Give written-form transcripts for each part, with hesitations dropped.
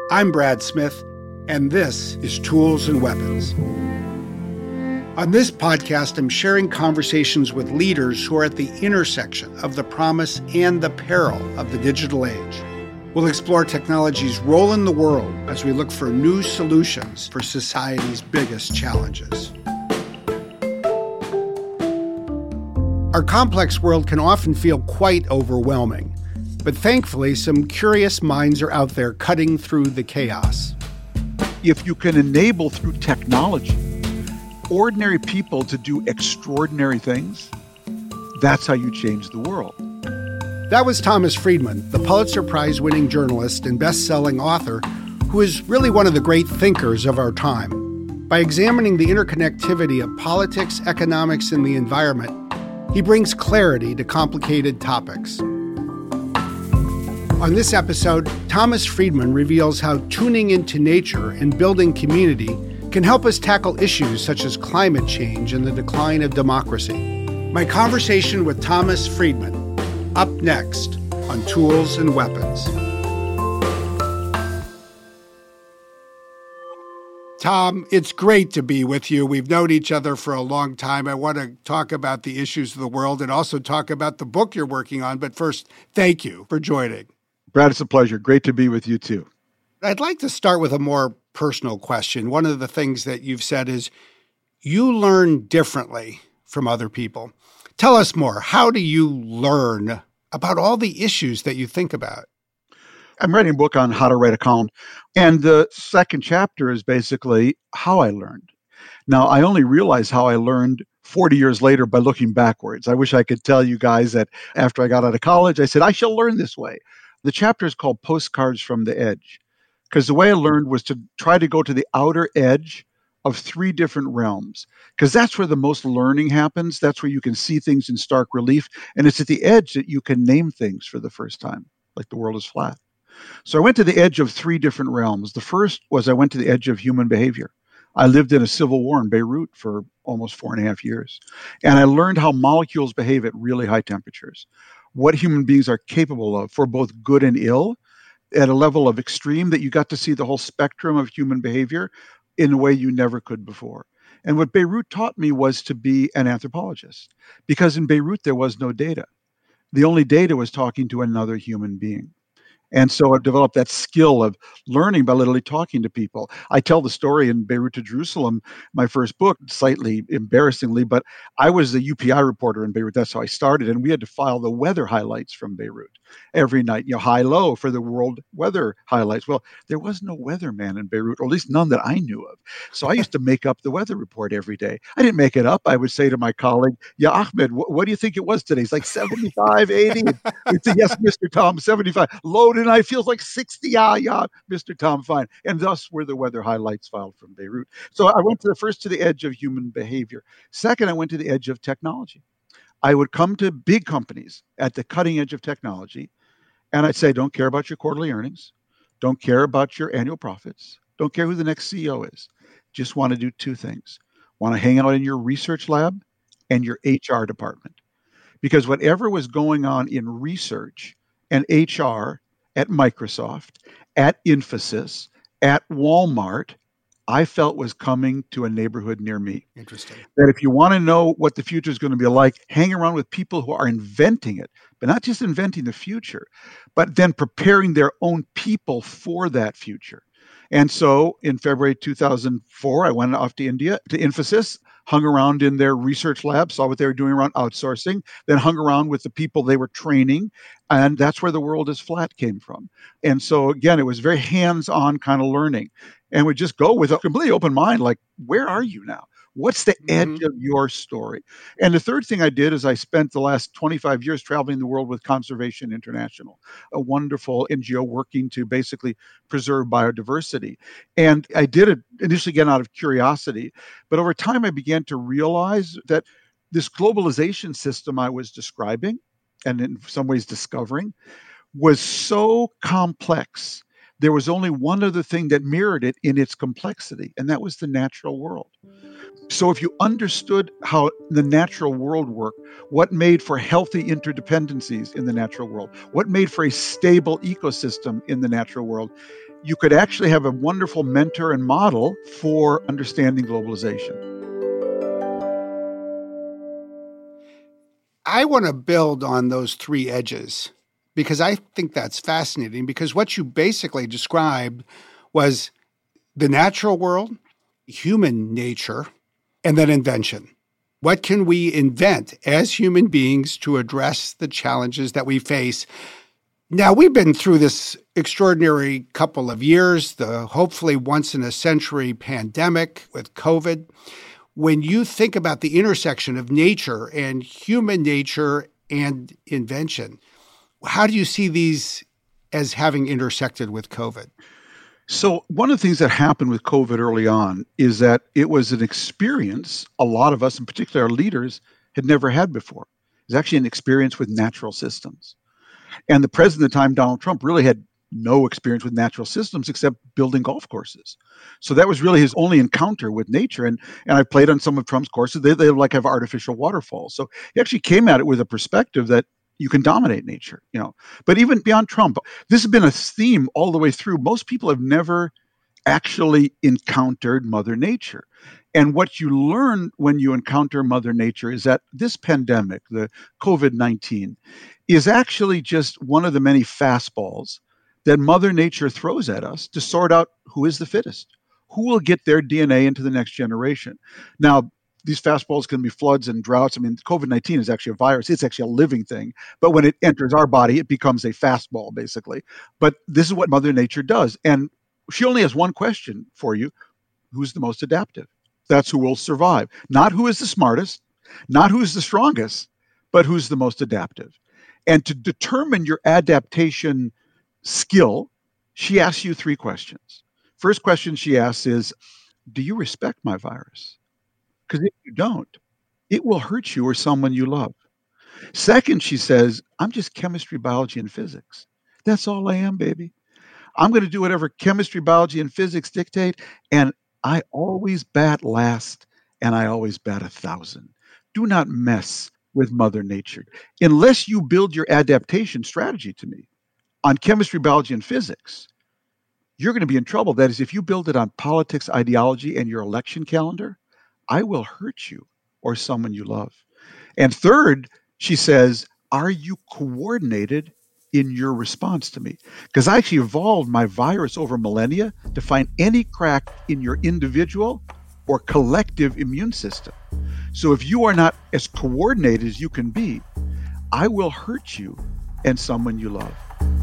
I'm Brad Smith, and this is Tools and Weapons. On this podcast, I'm sharing conversations with leaders who are at the intersection of the promise and the peril of the digital age. We'll explore technology's role in the world as we look for new solutions for society's biggest challenges. Our complex world can often feel quite overwhelming, but thankfully, some curious minds are out there cutting through the chaos. If you can enable through technology ordinary people to do extraordinary things, that's how you change the world. That was Thomas Friedman, the Pulitzer Prize-winning journalist and best-selling author, who is really one of the great thinkers of our time. By examining the interconnectivity of politics, economics, and the environment, he brings clarity to complicated topics. On this episode, Thomas Friedman reveals how tuning into nature and building community can help us tackle issues such as climate change and the decline of democracy. My conversation with Thomas Friedman, up next on Tools and Weapons. Tom, it's great to be with you. We've known each other for a long time. I want to talk about the issues of the world and also talk about the book you're working on. But first, thank you for joining. Brad, it's a pleasure. Great to be with you, too. I'd like to start with a more personal question. One of the things that you've said is you learn differently from other people. Tell us more. How do you learn about all the issues that you think about? I'm writing a book on how to write a column, and the second chapter is basically how I learned. Now, I only realized how I learned 40 years later by looking backwards. I wish I could tell you guys that after I got out of college, I said, I shall learn this way. The chapter is called Postcards from the Edge, because the way I learned was to try to go to the outer edge of three different realms, because that's where the most learning happens. That's where you can see things in stark relief. And it's at the edge that you can name things for the first time, like the world is flat. So I went to the edge of three different realms. The first was I went to the edge of human behavior. I lived in a civil war in Beirut for almost 4.5 years. And I learned how molecules behave at really high temperatures, what human beings are capable of for both good and ill, at a level of extreme that you got to see the whole spectrum of human behavior in a way you never could before. And what Beirut taught me was to be an anthropologist, because in Beirut there was no data. The only data was talking to another human being. And so I've developed that skill of learning by literally talking to people. I tell the story in Beirut to Jerusalem, my first book, slightly embarrassingly, but I was the UPI reporter in Beirut. That's how I started. And we had to file the weather highlights from Beirut every night, high, low for the world weather highlights. Well, there was no weatherman in Beirut, or at least none that I knew of. So I used to make up the weather report every day. I didn't make it up. I would say to my colleague, yeah, Ahmed, what do you think it was today? It's like 75, 80. He'd say, yes, Mr. Tom, 75. Low tonight feels like 60. Yeah, Mr. Tom, fine. And thus were the weather highlights filed from Beirut. So I went to the edge of human behavior. Second, I went to the edge of technology. I would come to big companies at the cutting edge of technology, and I'd say, don't care about your quarterly earnings, don't care about your annual profits, don't care who the next CEO is. Just want to do two things. Want to hang out in your research lab and your HR department. Because whatever was going on in research and HR at Microsoft, at Infosys, at Walmart, I felt was coming to a neighborhood near me. Interesting. That if you want to know what the future is going to be like, hang around with people who are inventing it, but not just inventing the future, but then preparing their own people for that future. And so in February 2004, I went off to India, to Infosys, hung around in their research lab, saw what they were doing around outsourcing, then hung around with the people they were training. And that's where the world is flat came from. And so again, it was very hands-on kind of learning. And we just go with a completely open mind, like, where are you now? What's the edge of your story? And the third thing I did is I spent the last 25 years traveling the world with Conservation International, a wonderful NGO working to basically preserve biodiversity. And I did it initially again out of curiosity, but over time I began to realize that this globalization system I was describing, and in some ways discovering, was so complex. There was only one other thing that mirrored it in its complexity, and that was the natural world. So if you understood how the natural world worked, what made for healthy interdependencies in the natural world, what made for a stable ecosystem in the natural world, you could actually have a wonderful mentor and model for understanding globalization. I want to build on those three edges because I think that's fascinating, because what you basically described was the natural world, human nature, and then invention. What can we invent as human beings to address the challenges that we face? Now, we've been through this extraordinary couple of years, the hopefully once-in-a-century pandemic with COVID. When you think about the intersection of nature and human nature and invention, how do you see these as having intersected with COVID? So one of the things that happened with COVID early on is that it was an experience a lot of us, in particular our leaders, had never had before. It was actually an experience with natural systems. And the president at the time, Donald Trump, really had no experience with natural systems except building golf courses. So that was really his only encounter with nature. And I played on some of Trump's courses. They like have artificial waterfalls. So he actually came at it with a perspective that you can dominate nature, But even beyond Trump, this has been a theme all the way through. Most people have never actually encountered Mother Nature. And what you learn when you encounter Mother Nature is that this pandemic, the COVID-19, is actually just one of the many fastballs that Mother Nature throws at us to sort out who is the fittest, who will get their DNA into the next generation. Now, these fastballs can be floods and droughts. I mean, COVID-19 is actually a virus. It's actually a living thing. But when it enters our body, it becomes a fastball, basically. But this is what Mother Nature does. And she only has one question for you. Who's the most adaptive? That's who will survive. Not who is the smartest, not who's the strongest, but who's the most adaptive. And to determine your adaptation skill, she asks you three questions. First question she asks is, do you respect my virus? Because if you don't, it will hurt you or someone you love. Second, she says, I'm just chemistry, biology, and physics. That's all I am, baby. I'm going to do whatever chemistry, biology, and physics dictate, and I always bat last, and I always bat 1,000. Do not mess with Mother Nature. Unless you build your adaptation strategy to me on chemistry, biology, and physics, you're going to be in trouble. That is, if you build it on politics, ideology, and your election calendar, I will hurt you or someone you love. And third, she says, are you coordinated in your response to me? Because I actually evolved my virus over millennia to find any crack in your individual or collective immune system. So if you are not as coordinated as you can be, I will hurt you and someone you love.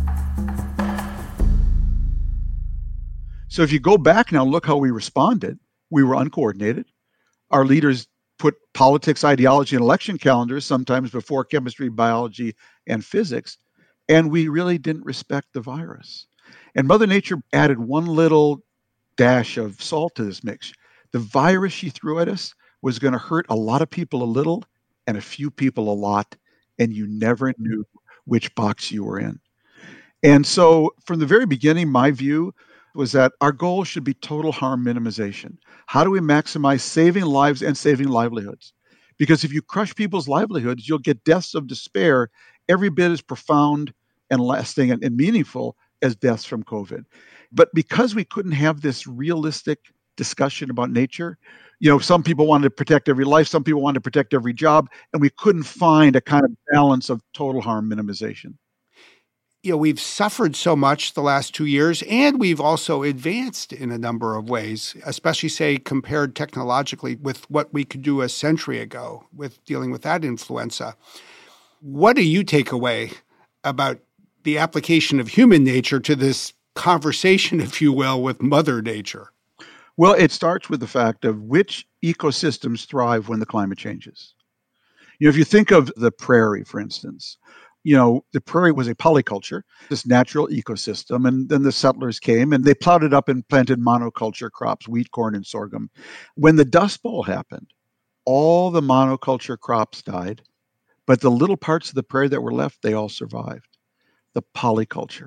So if you go back now, look how we responded. We were uncoordinated. Our leaders put politics, ideology, and election calendars sometimes before chemistry, biology, and physics, and we really didn't respect the virus. And Mother Nature added one little dash of salt to this mix. The virus she threw at us was going to hurt a lot of people a little and a few people a lot, and you never knew which box you were in. And so from the very beginning, my view was that our goal should be total harm minimization. How do we maximize saving lives and saving livelihoods? Because if you crush people's livelihoods, you'll get deaths of despair every bit as profound and lasting and meaningful as deaths from COVID. But because we couldn't have this realistic discussion about nature, some people wanted to protect every life, some people wanted to protect every job, and we couldn't find a kind of balance of total harm minimization. We've suffered so much the last 2 years, and we've also advanced in a number of ways, especially, say, compared technologically with what we could do a century ago with dealing with that influenza. What do you take away about the application of human nature to this conversation, if you will, with Mother Nature? Well, it starts with the fact of which ecosystems thrive when the climate changes. If you think of the prairie, for instance, the prairie was a polyculture, this natural ecosystem, and then the settlers came and they plowed it up and planted monoculture crops, wheat, corn, and sorghum. When the Dust Bowl happened, all the monoculture crops died, but the little parts of the prairie that were left, they all survived. the polyculture.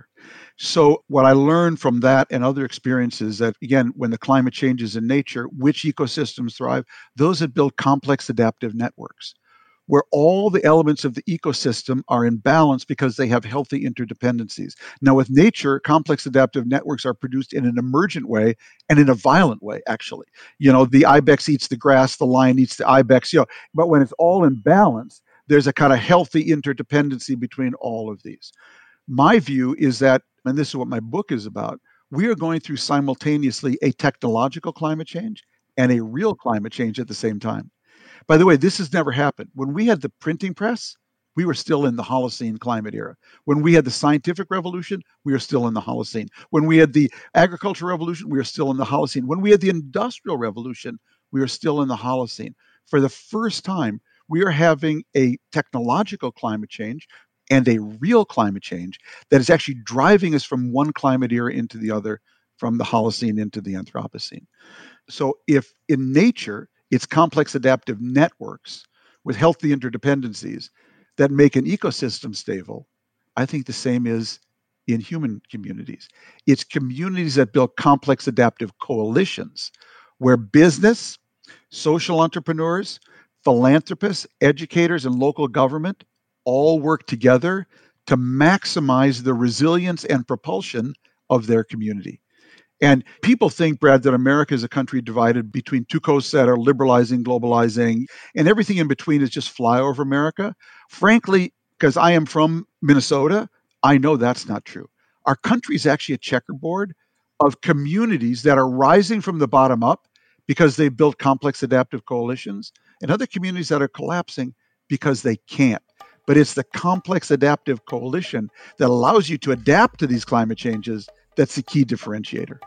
So what I learned from that and other experiences that, again, when the climate changes in nature, which ecosystems thrive? Those that build complex adaptive networks, where all the elements of the ecosystem are in balance because they have healthy interdependencies. Now, with nature, complex adaptive networks are produced in an emergent way and in a violent way, actually. The ibex eats the grass, the lion eats the ibex, but when it's all in balance, there's a kind of healthy interdependency between all of these. My view is that, and this is what my book is about, we are going through simultaneously a technological climate change and a real climate change at the same time. By the way, this has never happened. When we had the printing press, we were still in the Holocene climate era. When we had the scientific revolution, we were still in the Holocene. When we had the agricultural revolution, we were still in the Holocene. When we had the industrial revolution, we were still in the Holocene. For the first time, we are having a technological climate change and a real climate change that is actually driving us from one climate era into the other, from the Holocene into the Anthropocene. So if in nature, it's complex adaptive networks with healthy interdependencies that make an ecosystem stable, I think the same is in human communities. It's communities that build complex adaptive coalitions where business, social entrepreneurs, philanthropists, educators, and local government all work together to maximize the resilience and propulsion of their community. And people think, Brad, that America is a country divided between two coasts that are liberalizing, globalizing, and everything in between is just flyover America. Frankly, because I am from Minnesota, I know that's not true. Our country is actually a checkerboard of communities that are rising from the bottom up because they built complex adaptive coalitions, and other communities that are collapsing because they can't. But it's the complex adaptive coalition that allows you to adapt to these climate changes that's the key differentiator.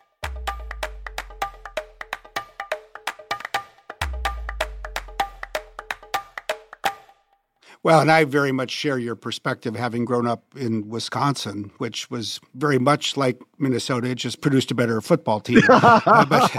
Well, and I very much share your perspective, having grown up in Wisconsin, which was very much like Minnesota. It just produced a better football team. But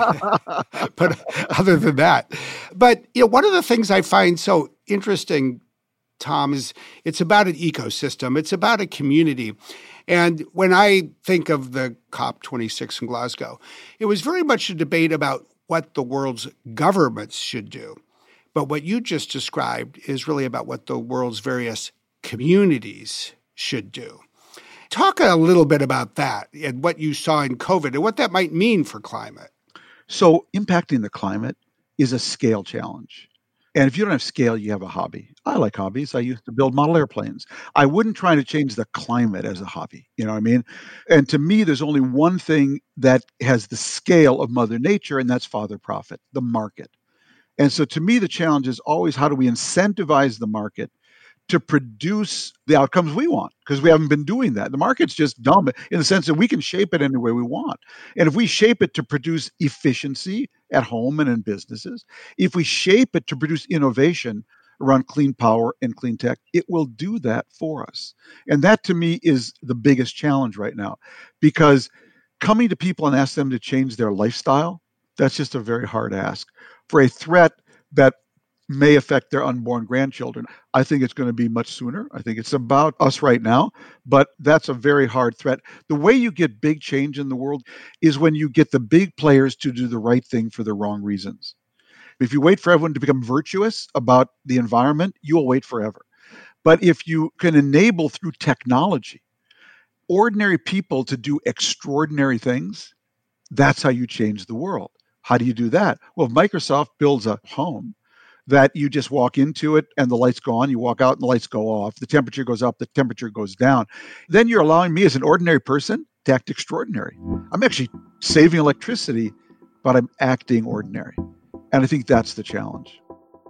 other than that. But one of the things I find so interesting, Tom, is it's about an ecosystem. It's about a community. And when I think of the COP26 in Glasgow, it was very much a debate about what the world's governments should do. But what you just described is really about what the world's various communities should do. Talk a little bit about that and what you saw in COVID and what that might mean for climate. So impacting the climate is a scale challenge. And if you don't have scale, you have a hobby. I like hobbies. I used to build model airplanes. I wouldn't try to change the climate as a hobby. You know what I mean? And to me, there's only one thing that has the scale of Mother Nature, and that's Father Profit, the market. And so to me, the challenge is always how do we incentivize the market to produce the outcomes we want? Because we haven't been doing that. The market's just dumb in the sense that we can shape it any way we want. And if we shape it to produce efficiency at home and in businesses, if we shape it to produce innovation around clean power and clean tech, it will do that for us. And that to me is the biggest challenge right now, because coming to people and ask them to change their lifestyle, that's just a very hard ask. For a threat that may affect their unborn grandchildren, I think it's going to be much sooner. I think it's about us right now, but that's a very hard threat. The way you get big change in the world is when you get the big players to do the right thing for the wrong reasons. If you wait for everyone to become virtuous about the environment, you will wait forever. But if you can enable through technology ordinary people to do extraordinary things, that's how you change the world. How do you do that? Well, if Microsoft builds a home that you just walk into it and the lights go on, you walk out and the lights go off, the temperature goes up, the temperature goes down, then you're allowing me as an ordinary person to act extraordinary. I'm actually saving electricity, but I'm acting ordinary. And I think that's the challenge.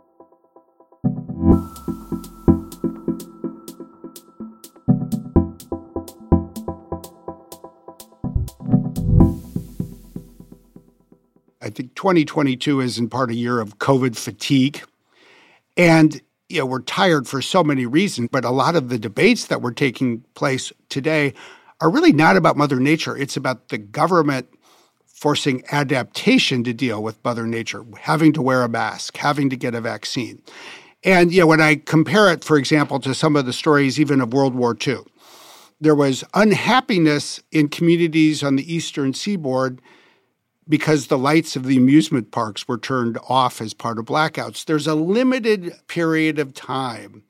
I think 2022 is in part a year of COVID fatigue. And we're tired for so many reasons, but a lot of the debates that were taking place today are really not about Mother Nature. It's about the government forcing adaptation to deal with Mother Nature, having to wear a mask, having to get a vaccine. And when I compare it, for example, to some of the stories even of World War II, there was unhappiness in communities on the eastern seaboard because the lights of the amusement parks were turned off as part of blackouts. There's a limited period of time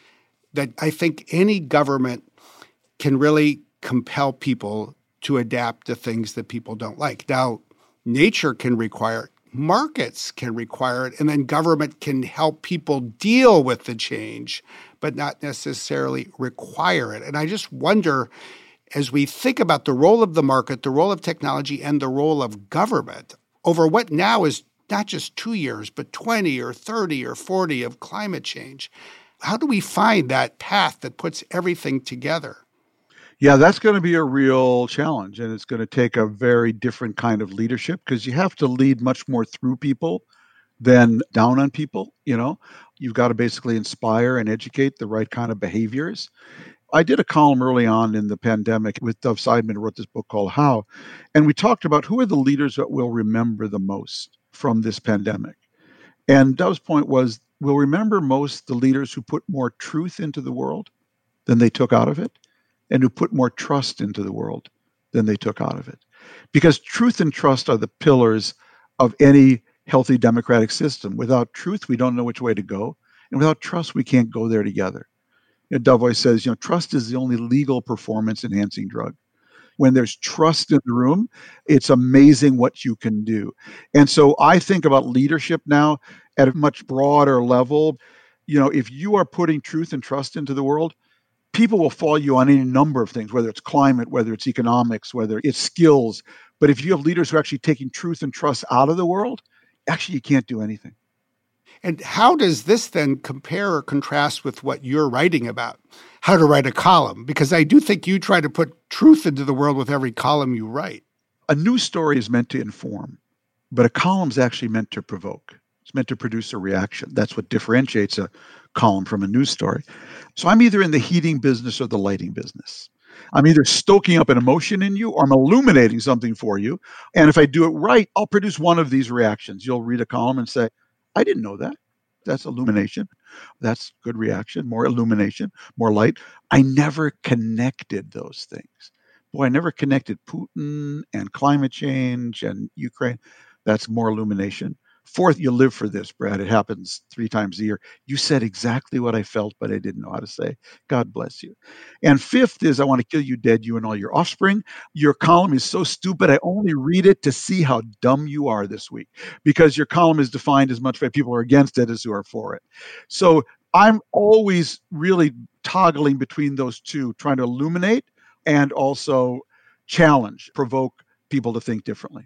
that I think any government can really compel people to adapt to things that people don't like. Now, nature can require it, markets can require it, and then government can help people deal with the change, but not necessarily require it. And I just wonder, as we think about the role of the market, the role of technology, and the role of government over what now is not just 2 years, but 20 or 30 or 40 of climate change, how do we find that path that puts everything together? Yeah, that's going to be a real challenge, and it's going to take a very different kind of leadership because you have to lead much more through people than down on people. You've got to basically inspire and educate the right kind of behaviors. I did a column early on in the pandemic with Dov Seidman, who wrote this book called How, and we talked about who are the leaders that we'll remember the most from this pandemic. And Dov's point was, we'll remember most the leaders who put more truth into the world than they took out of it, and who put more trust into the world than they took out of it. Because truth and trust are the pillars of any healthy democratic system. Without truth, we don't know which way to go. And without trust, we can't go there together. Dov always says, trust is the only legal performance-enhancing drug. When there's trust in the room, it's amazing what you can do. And so I think about leadership now at a much broader level. If you are putting truth and trust into the world, people will follow you on any number of things, whether it's climate, whether it's economics, whether it's skills. But if you have leaders who are actually taking truth and trust out of the world, actually you can't do anything. And how does this then compare or contrast with what you're writing about, how to write a column? Because I do think you try to put truth into the world with every column you write. A news story is meant to inform, but a column is actually meant to provoke. It's meant to produce a reaction. That's what differentiates a column from a news story. So I'm either in the heating business or the lighting business. I'm either stoking up an emotion in you or I'm illuminating something for you. And if I do it right, I'll produce one of these reactions. You'll read a column and say, I didn't know that. That's illumination. That's good reaction, more illumination, more light. I never connected those things. Boy, I never connected Putin and climate change and Ukraine. That's more illumination. Fourth, you live for this, Brad. It happens 3 times a year. You said exactly what I felt, but I didn't know how to say. God bless you. And fifth is, I want to kill you dead, you and all your offspring. Your column is so stupid, I only read it to see how dumb you are this week, because your column is defined as much by people who are against it as who are for it. So I'm always really toggling between those two, trying to illuminate and also challenge, provoke people to think differently.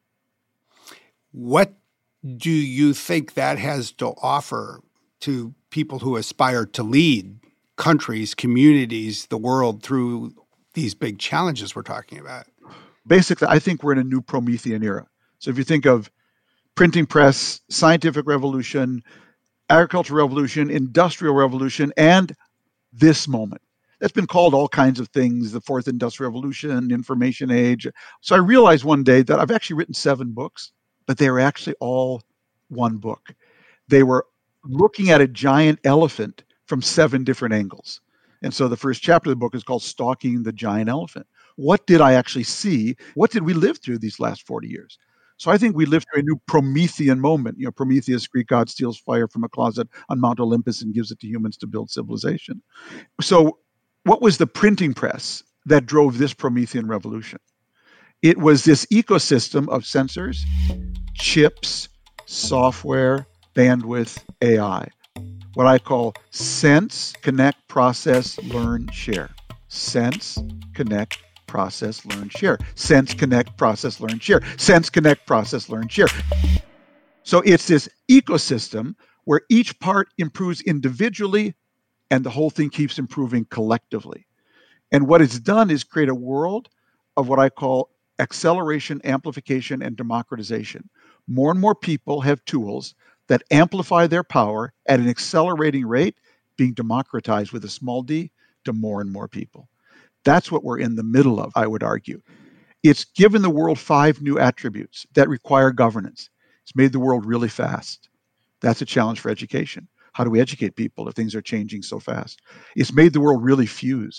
What do you think that has to offer to people who aspire to lead countries, communities, the world through these big challenges we're talking about? Basically, I think we're in a new Promethean era. So if you think of printing press, scientific revolution, agricultural revolution, industrial revolution, and this moment. That's been called all kinds of things, the fourth industrial revolution, information age. So I realized one day that I've actually written 7 books, but they were actually all one book. They were looking at a giant elephant from 7 different angles. And so the first chapter of the book is called Stalking the Giant Elephant. What did I actually see? What did we live through these last 40 years? So I think we lived through a new Promethean moment. Prometheus, Greek god, steals fire from a closet on Mount Olympus and gives it to humans to build civilization. So what was the printing press that drove this Promethean revolution? It was this ecosystem of sensors, chips, software, bandwidth, AI. What I call sense, connect, process, learn, share. Sense, connect, process, learn, share. Sense, connect, process, learn, share. Sense, connect, process, learn, share. So it's this ecosystem where each part improves individually and the whole thing keeps improving collectively. And what it's done is create a world of what I call acceleration, amplification, and democratization. More and more people have tools that amplify their power at an accelerating rate, being democratized with a small d to more and more people. That's what we're in the middle of, I would argue. It's given the world 5 new attributes that require governance. It's made the world really fast. That's a challenge for education. How do we educate people if things are changing so fast? It's made the world really fused,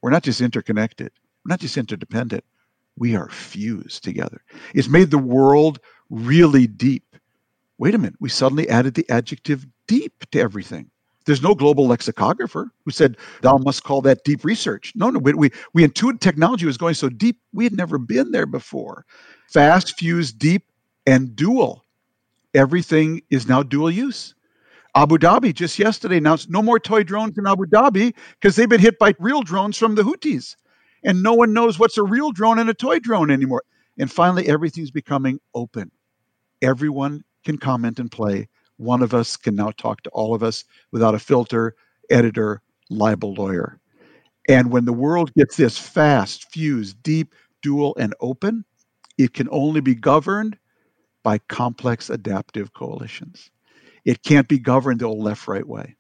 We're not just interconnected. We're not just interdependent. We are fused together. It's made the world really deep. Wait a minute. We suddenly added the adjective deep to everything. There's no global lexicographer who said, thou must call that deep research. No, we intuited technology was going so deep, we had never been there before. Fast, fused, deep, and dual. Everything is now dual use. Abu Dhabi just yesterday announced no more toy drones in Abu Dhabi because they've been hit by real drones from the Houthis. And no one knows what's a real drone and a toy drone anymore. And finally, everything's becoming open. Everyone can comment and play. One of us can now talk to all of us without a filter, editor, libel lawyer. And when the world gets this fast, fused, deep, dual, and open, it can only be governed by complex adaptive coalitions. It can't be governed the old left-right way.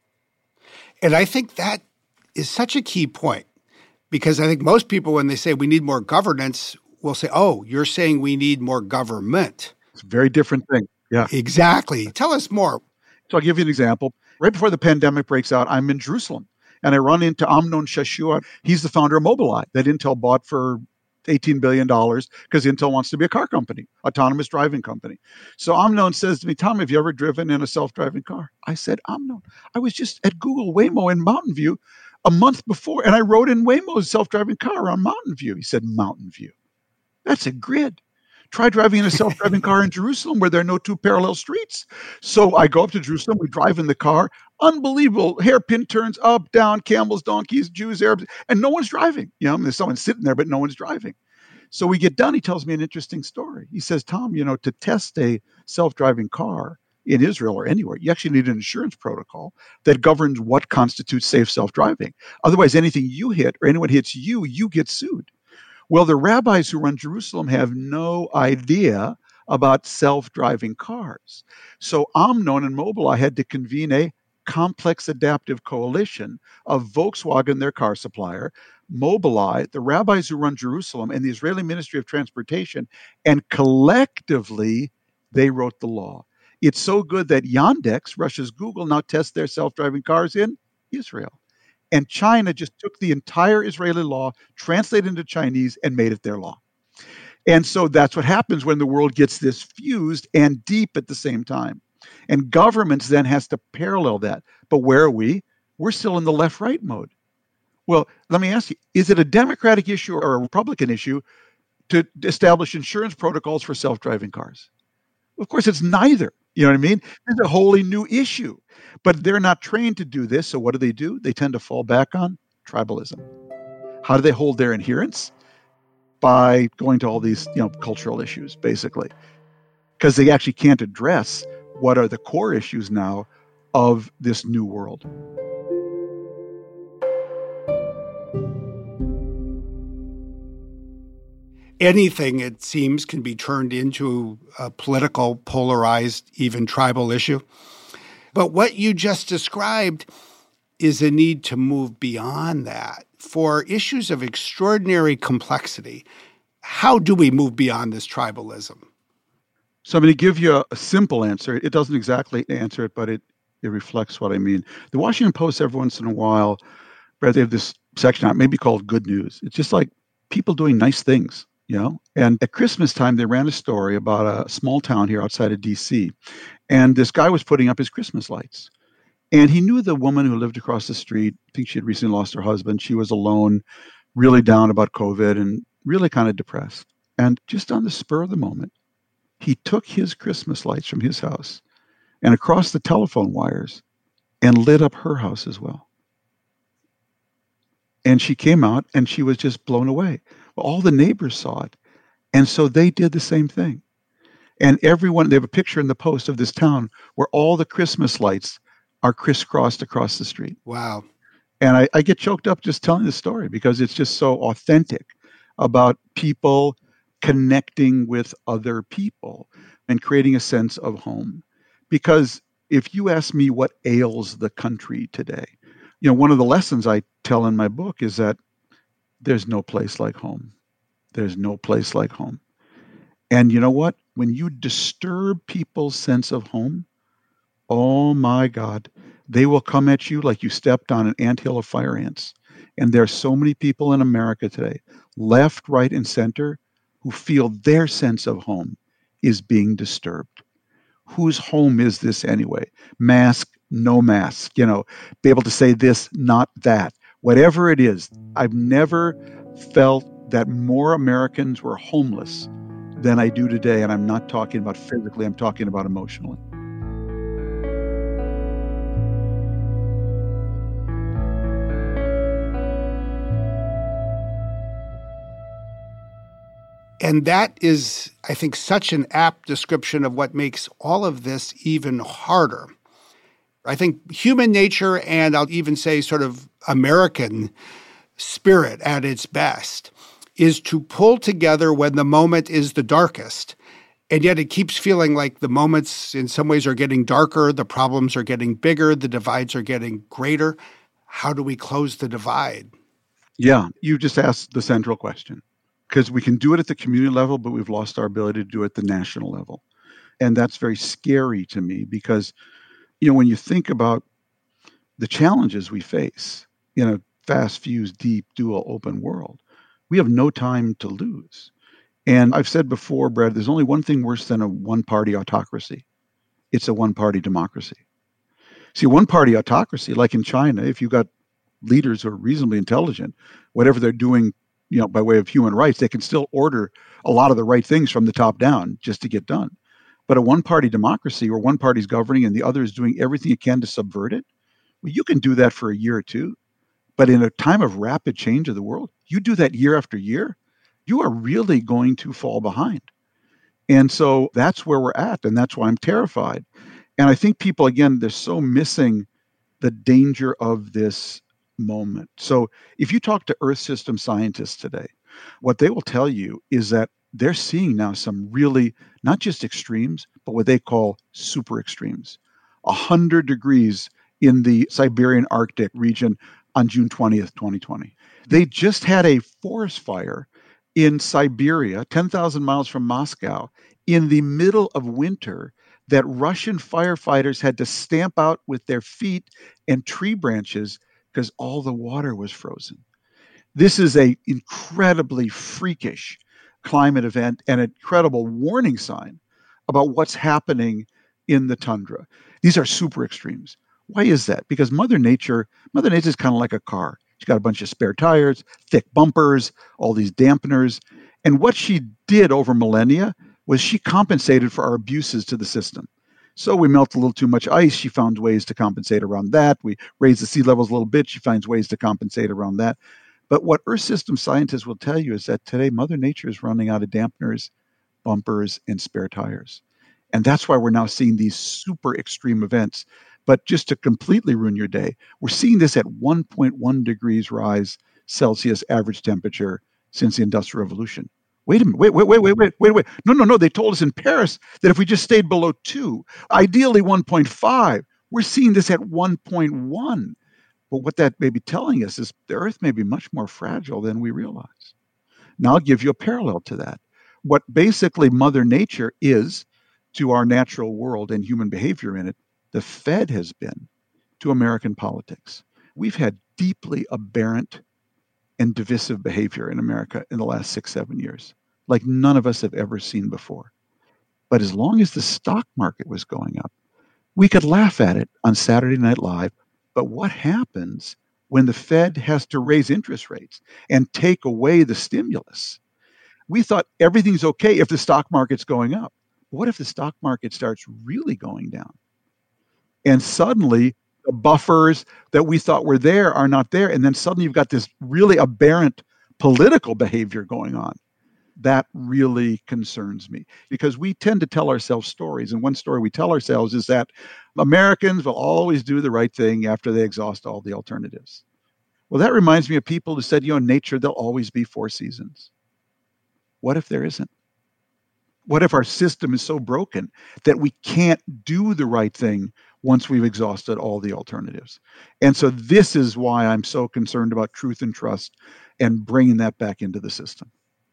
And I think that is such a key point, because I think most people, when they say we need more governance, will say, oh, you're saying we need more government. It's a very different thing. Yeah. Exactly. Tell us more. So I'll give you an example. Right before the pandemic breaks out, I'm in Jerusalem, and I run into Amnon Shashua. He's the founder of Mobileye that Intel bought for $18 billion because Intel wants to be a car company, autonomous driving company. So Amnon says to me, Tom, have you ever driven in a self-driving car? I said, Amnon, I was just at Google Waymo in Mountain View a month before, and I rode in Waymo's self-driving car on Mountain View. He said, Mountain View. That's a grid. Try driving in a self-driving car in Jerusalem where there are no two parallel streets. So I go up to Jerusalem, we drive in the car, unbelievable hairpin turns up, down, camels, donkeys, Jews, Arabs, and no one's driving. There's someone sitting there, but no one's driving. So we get done, he tells me an interesting story. He says, Tom, to test a self-driving car in Israel or anywhere, you actually need an insurance protocol that governs what constitutes safe self-driving. Otherwise, anything you hit or anyone hits you, you get sued. Well, the rabbis who run Jerusalem have no idea about self-driving cars. So Amnon and Mobileye had to convene a complex adaptive coalition of Volkswagen, their car supplier, Mobileye, the rabbis who run Jerusalem, and the Israeli Ministry of Transportation, and collectively, they wrote the law. It's so good that Yandex, Russia's Google, now tests their self-driving cars in Israel. And China just took the entire Israeli law, translated into Chinese, and made it their law. And so that's what happens when the world gets this fused and deep at the same time. And governments then has to parallel that. But where are we? We're still in the left-right mode. Well, let me ask you, is it a Democratic issue or a Republican issue to establish insurance protocols for self-driving cars? Of course, it's neither. You know what I mean? It's a wholly new issue. But they're not trained to do this. So what do? They tend to fall back on tribalism. How do they hold their adherents? By going to all these, cultural issues, basically. Because they actually can't address what are the core issues now of this new world. Anything, it seems, can be turned into a political, polarized, even tribal issue. But what you just described is a need to move beyond that. For issues of extraordinary complexity, how do we move beyond this tribalism? So I'm going to give you a simple answer. It doesn't exactly answer it, but it reflects what I mean. The Washington Post, every once in a while, they have this section out, maybe called Good News. It's just like people doing nice things. And at Christmas time, they ran a story about a small town here outside of D.C. And this guy was putting up his Christmas lights. And he knew the woman who lived across the street. I think she had recently lost her husband. She was alone, really down about COVID and really kind of depressed. And just on the spur of the moment, he took his Christmas lights from his house and across the telephone wires and lit up her house as well. And she came out and she was just blown away. Well, all the neighbors saw it. And so they did the same thing. And everyone, they have a picture in the Post of this town where all the Christmas lights are crisscrossed across the street. Wow. And I get choked up just telling the story because it's just so authentic about people connecting with other people and creating a sense of home. Because if you ask me what ails the country today, one of the lessons I tell in my book is that there's no place like home. There's no place like home. And you know what? When you disturb people's sense of home, oh my God, they will come at you like you stepped on an anthill of fire ants. And there are so many people in America today, left, right, and center, who feel their sense of home is being disturbed. Whose home is this anyway? Mask, no mask, be able to say this, not that. Whatever it is, I've never felt that more Americans were homeless than I do today. And I'm not talking about physically, I'm talking about emotionally. And that is, I think, such an apt description of what makes all of this even harder. I think human nature, and I'll even say sort of American spirit at its best, is to pull together when the moment is the darkest. And yet it keeps feeling like the moments in some ways are getting darker, the problems are getting bigger, the divides are getting greater. How do we close the divide? Yeah, you just asked the central question. Because we can do it at the community level, but we've lost our ability to do it at the national level. And that's very scary to me because, when you think about the challenges we face in a fast, fused, deep, dual, open world, we have no time to lose. And I've said before, Brad, there's only one thing worse than a one-party autocracy. It's a one-party democracy. See, one-party autocracy, like in China, if you've got leaders who are reasonably intelligent, whatever they're doing by way of human rights, they can still order a lot of the right things from the top down just to get done. But a one-party democracy where one party's governing and the other is doing everything it can to subvert it, well, you can do that for a year or two. But in a time of rapid change of the world, you do that year after year, you are really going to fall behind. And so that's where we're at, and that's why I'm terrified. And I think people, again, they're so missing the danger of this moment. So if you talk to Earth system scientists today, what they will tell you is that they're seeing now some really, not just extremes, but what they call super extremes. 100 degrees in the Siberian Arctic region on June 20th, 2020. They just had a forest fire in Siberia, 10,000 miles from Moscow, in the middle of winter that Russian firefighters had to stamp out with their feet and tree branches because all the water was frozen. This is an incredibly freakish climate event and an incredible warning sign about what's happening in the tundra. These are super extremes. Why is that? Because Mother Nature is kind of like a car. She's got a bunch of spare tires, thick bumpers, all these dampeners. And what she did over millennia was she compensated for our abuses to the system. So we melt a little too much ice. She found ways to compensate around that. We raise the sea levels a little bit. She finds ways to compensate around that. But what Earth system scientists will tell you is that today Mother Nature is running out of dampeners, bumpers, and spare tires. And that's why we're now seeing these super extreme events. But just to completely ruin your day, we're seeing this at 1.1 degrees rise Celsius average temperature since the Industrial Revolution. Wait a minute, wait. No. They told us in Paris that if we just stayed below 2, ideally 1.5, we're seeing this at 1.1. But what that may be telling us is the Earth may be much more fragile than we realize. Now I'll give you a parallel to that. What basically Mother Nature is to our natural world and human behavior in it, the Fed has been to American politics. We've had deeply aberrant and divisive behavior in America in the last 6-7 years, like none of us have ever seen before. But as long as the stock market was going up, we could laugh at it on Saturday Night Live. But what happens when the Fed has to raise interest rates and take away the stimulus? We thought everything's okay if the stock market's going up. What if the stock market starts really going down? And suddenly the buffers that we thought were there are not there. And then suddenly you've got this really aberrant political behavior going on. That really concerns me because we tend to tell ourselves stories. And one story we tell ourselves is that Americans will always do the right thing after they exhaust all the alternatives. Well, that reminds me of people who said, in nature, there'll always be 4 seasons. What if there isn't? What if our system is so broken that we can't do the right thing once we've exhausted all the alternatives? And so this is why I'm so concerned about truth and trust and bringing that back into the system.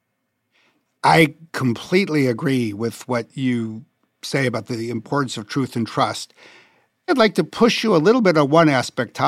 I completely agree with what you say about the importance of truth and trust. I'd like to push you a little bit on one aspect, Tom.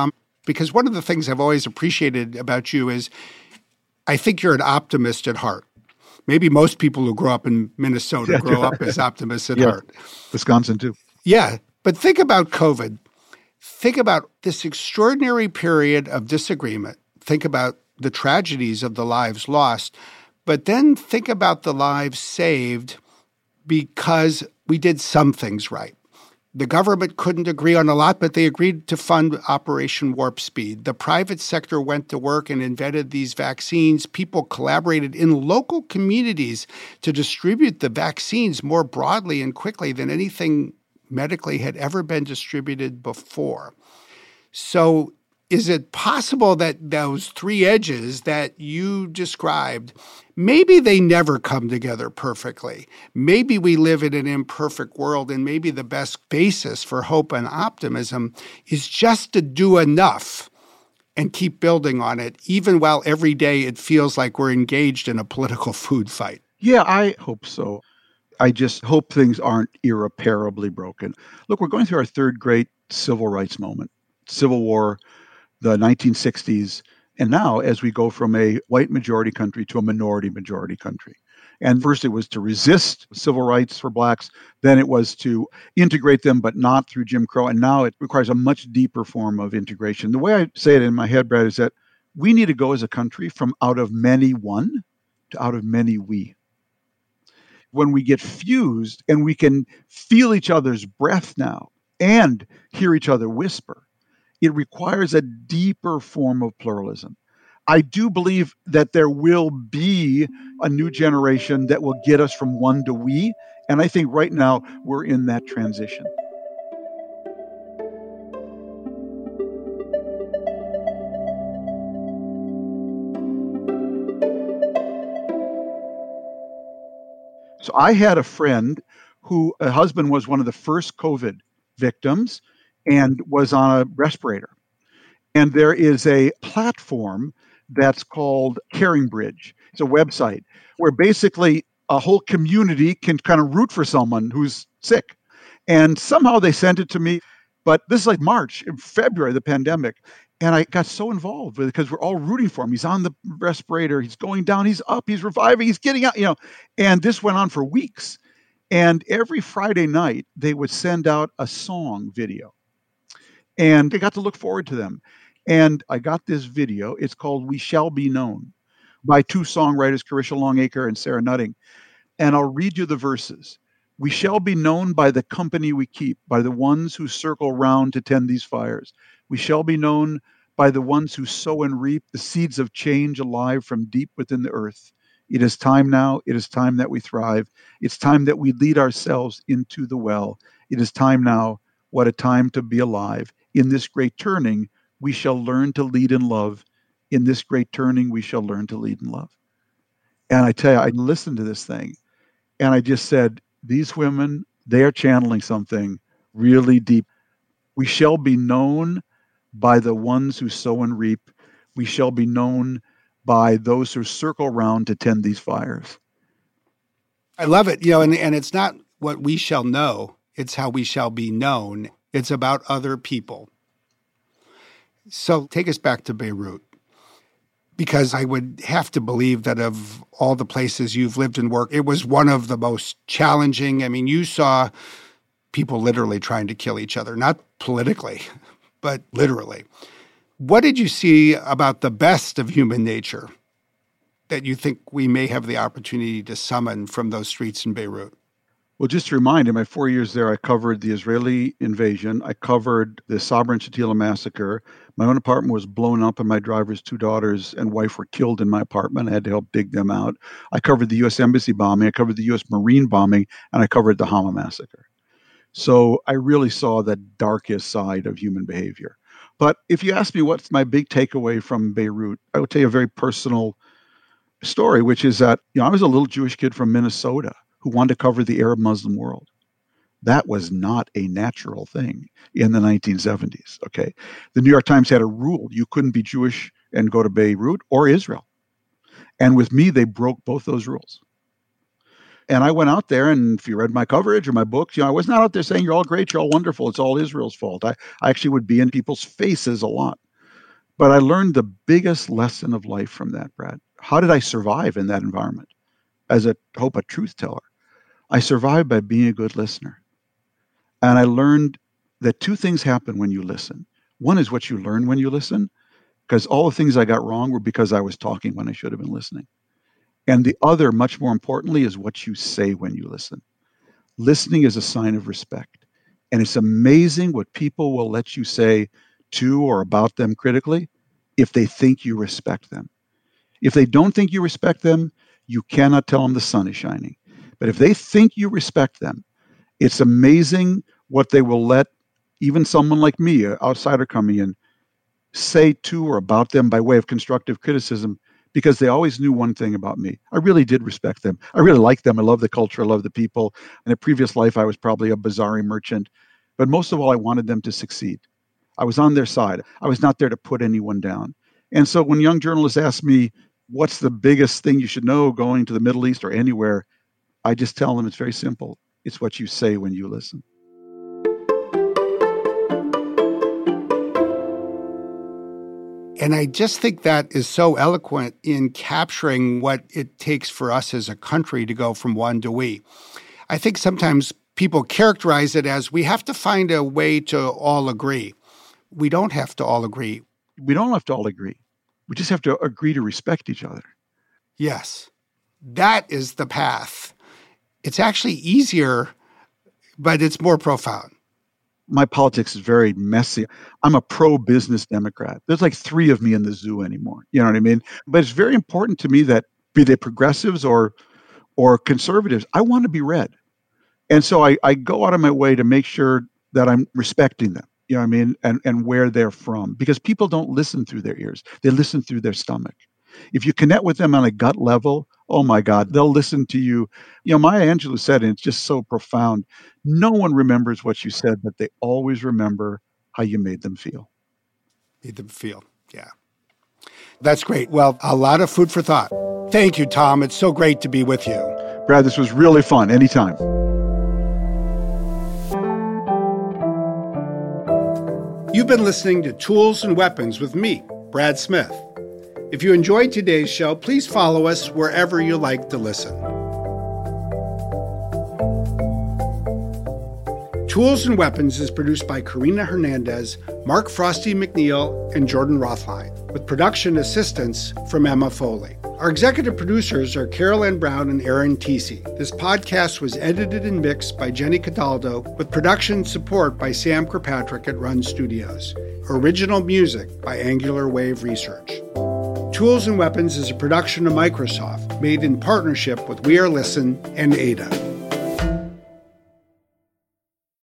because one of the things I've always appreciated about you is I think you're an optimist at heart. Maybe most people who grow up in Minnesota grow up as optimists at heart. Wisconsin too. Yeah. But think about COVID. Think about this extraordinary period of disagreement. Think about the tragedies of the lives lost. But then think about the lives saved because we did some things right. The government couldn't agree on a lot, but they agreed to fund Operation Warp Speed. The private sector went to work and invented these vaccines. People collaborated in local communities to distribute the vaccines more broadly and quickly than anything medically had ever been distributed before. So is it possible that those three edges that you described, maybe they never come together perfectly? Maybe we live in an imperfect world, and maybe the best basis for hope and optimism is just to do enough and keep building on it, even while every day it feels like we're engaged in a political food fight. Yeah, I hope so. I just hope things aren't irreparably broken. Look, we're going through our third great civil rights moment, Civil War, the 1960s, and now as we go from a white majority country to a minority majority country. And first it was to resist civil rights for blacks, then it was to integrate them, but not through Jim Crow, and now it requires a much deeper form of integration. The way I say it in my head, Brad, is that we need to go as a country from out of many one to out of many we. When we get fused and we can feel each other's breath now and hear each other whisper, it requires a deeper form of pluralism. I do believe that there will be a new generation that will get us from one to we, and I think right now we're in that transition. So I had a friend who, a husband was one of the first COVID victims and was on a respirator. And there is a platform that's called Caring Bridge. It's a website where basically a whole community can kind of root for someone who's sick. And somehow they sent it to me. But this is like March, February, the pandemic. And I got so involved with it because we're all rooting for him. He's on the respirator. He's going down. He's up. He's reviving. He's getting out, And this went on for weeks. And every Friday night, they would send out a song video. And I got to look forward to them. And I got this video. It's called We Shall Be Known by two songwriters, Carisha Longacre and Sarah Nutting. And I'll read you the verses. We shall be known by the company we keep, by the ones who circle round to tend these fires. We shall be known by the ones who sow and reap the seeds of change alive from deep within the earth. It is time now. It is time that we thrive. It's time that we lead ourselves into the well. It is time now. What a time to be alive. In this great turning, we shall learn to lead in love. In this great turning, we shall learn to lead in love. And I tell you, I listened to this thing and I just said, these women, they are channeling something really deep. We shall be known by the ones who sow and reap. We shall be known by those who circle round to tend these fires. I love it. And it's not what we shall know. It's how we shall be known. It's about other people. So take us back to Beirut, because I would have to believe that of all the places you've lived and worked, it was one of the most challenging. I mean, you saw people literally trying to kill each other, not politically, but literally. What did you see about the best of human nature that you think we may have the opportunity to summon from those streets in Beirut? Well, just to remind, in my 4 years there, I covered the Israeli invasion. I covered the Sabra and Shatila massacre. My own apartment was blown up and my driver's two daughters and wife were killed in my apartment. I had to help dig them out. I covered the U.S. Embassy bombing. I covered the U.S. Marine bombing. And I covered the Hama massacre. So I really saw the darkest side of human behavior. But if you ask me what's my big takeaway from Beirut, I would tell you a very personal story, which is that I was a little Jewish kid from Minnesota who wanted to cover the Arab Muslim world. That was not a natural thing in the 1970s, okay? The New York Times had a rule. You couldn't be Jewish and go to Beirut or Israel. And with me, they broke both those rules. And I went out there, and if you read my coverage or my books, I was not out there saying, you're all great, you're all wonderful, it's all Israel's fault. I actually would be in people's faces a lot. But I learned the biggest lesson of life from that, Brad. How did I survive in that environment? As a truth teller, I survived by being a good listener. And I learned that two things happen when you listen. One is what you learn when you listen, because all the things I got wrong were because I was talking when I should have been listening. And the other, much more importantly, is what you say when you listen. Listening is a sign of respect. And it's amazing what people will let you say to or about them critically if they think you respect them. If they don't think you respect them, you cannot tell them the sun is shining. But if they think you respect them, it's amazing what they will let even someone like me, an outsider coming in, say to or about them by way of constructive criticism, because they always knew one thing about me. I really did respect them. I really liked them. I love the culture. I love the people. In a previous life, I was probably a bazaar merchant. But most of all, I wanted them to succeed. I was on their side. I was not there to put anyone down. And so when young journalists ask me, what's the biggest thing you should know going to the Middle East or anywhere, I just tell them it's very simple. It's what you say when you listen. And I just think that is so eloquent in capturing what it takes for us as a country to go from one to we. I think sometimes people characterize it as we have to find a way to all agree. We don't have to all agree. We don't have to all agree. We just have to agree to respect each other. Yes, that is the path. It's actually easier, but it's more profound. My politics is very messy. I'm a pro-business Democrat. There's like 3 of me in the zoo anymore. You know what I mean? But it's very important to me that, be they progressives or conservatives, I want to be read. And so I go out of my way to make sure that I'm respecting them, you know what I mean, and where they're from. Because people don't listen through their ears. They listen through their stomach. If you connect with them on a gut level, oh my God, they'll listen to you. You know, Maya Angelou said, and it's just so profound, no one remembers what you said, but they always remember how you made them feel. Made them feel, yeah. That's great. Well, a lot of food for thought. Thank you, Tom. It's so great to be with you. Brad, this was really fun. Anytime. You've been listening to Tools and Weapons with me, Brad Smith. If you enjoyed today's show, please follow us wherever you like to listen. Tools and Weapons is produced by Karina Hernandez, Mark Frosty McNeil, and Jordan Rothline, with production assistance from Emma Foley. Our executive producers are Carol Ann Brown and Aaron Teesey. This podcast was edited and mixed by Jenny Cataldo, with production support by Sam Kirkpatrick at Run Studios. Original music by Angular Wave Research. Tools and Weapons is a production of Microsoft, made in partnership with We Are Listen and Ada.